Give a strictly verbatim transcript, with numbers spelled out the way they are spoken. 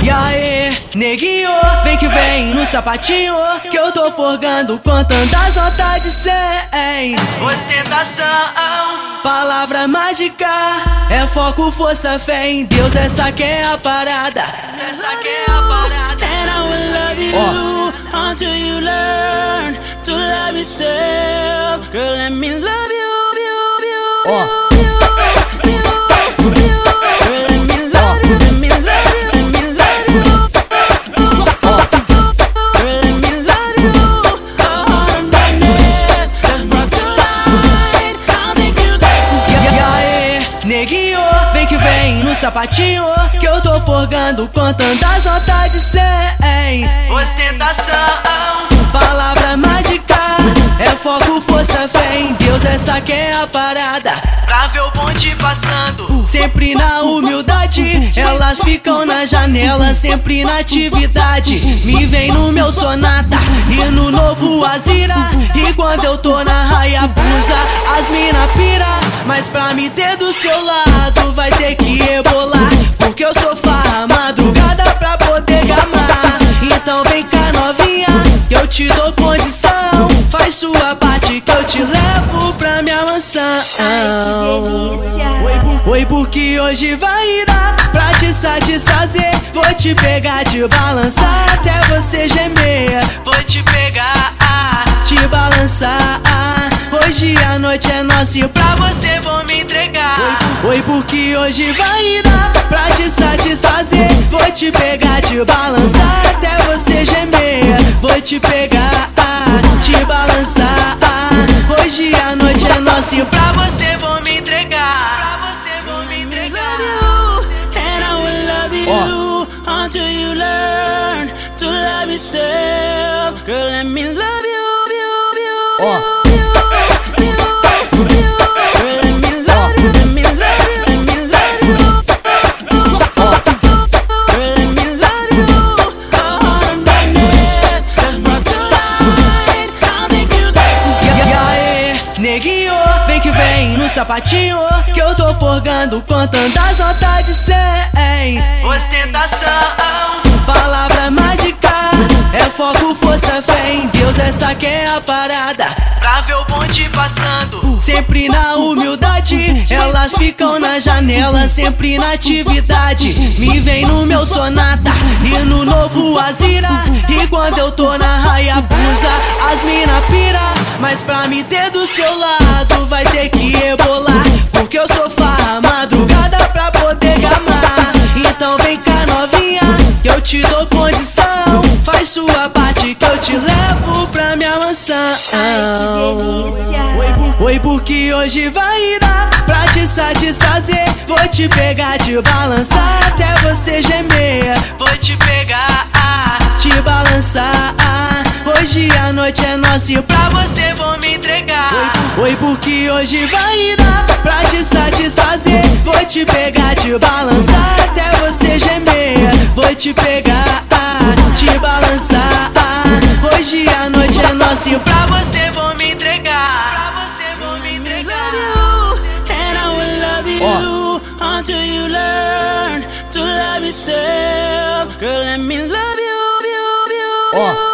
E aí, neguinho, vem que vem no sapatinho, que eu tô forgando contando as notas de cem. Ostentação, palavra mágica, é foco, força, fé em Deus, essa que é a parada. Essa que é a parada. And I will love you oh. until you learn to love yourself. Girl, let me love you, you, you, oh. you, you, you, you. Girl, let me love you, let me love you, let me love you. Girl, let me love you. A heart of darkness that's brought to light. I'll take you there. E aí, neguinho, vem que vem no sapatinho, que eu tô forgando contando as notas de cem. Ostentação, palavra mágica, é foco, força, fé em Deus, essa que é a parada. Pra ver o bonde passando, sempre na humildade, elas ficam na janela, sempre na atividade. Me vem no meu sonata e no novo Azira, e quando eu tô na Hayabusa, as mina pira. Mas pra me ter do seu lado vai ter que rebolar, porque eu sou farra madrugada pra poder gamar. Então vem cá novinha, que eu te dou condição, faz sua parte que eu te levo pra minha mansão. Oi, oi, porque hoje vai dar pra te satisfazer. Vou te pegar, te balançar até você gemer. Vou te pegar, te balançar. Hoje a noite é nossa e pra você vou me entregar. Oi, oi, porque hoje vai dar pra te satisfazer. Vou te pegar, te balançar até você gemer. Vou te pegar, te balançar. Hoje a noite é nossa e pra você vou me entregar. Pra você vou me entregar. And I will love you oh. until you learn to love yourself. Girl, let me love you, you, you, oh. you, you, you, you. Girl, let me love you, let me love you, let me love you. oh. Girl, let me love you. A heart of darkness that's brought to light. I'll take you there. E aí, neguinho, vem que vem no sapatinho, que eu tô forgando contando as notas de cem. Ostentação, palavra mágica, é foco, força, fé em Deus, essa que é a parada. Pra ver o bonde passando, sempre na humildade, elas ficam na janela, sempre na atividade. Me vem no meu sonata e no novo Azira, e quando eu tô na Hayabusa, as mina pira. Mas pra me ter do seu lado vai ter que rebolar, porque eu sou farra madrugada pra poder gamar. Então vem cá novinha, que eu te dou condição, faz sua parte que eu te levo pra minha mansão. Oi, oi, porque hoje vai dar pra te satisfazer. Vou te pegar, te balançar até você gemer. Vou te pegar, te balançar. Hoje a noite é nossa e pra você vou me entregar. Oi, oi, porque hoje vai dar pra te satisfazer. Vou te pegar, te balançar até você gemer. Vou te pegar, te balançar. Hoje a noite é nossa e pra você vou me entregar. Pra você vou me entregar. And I will love you oh. until you learn to love yourself. Girl, let me love you, you, you, oh.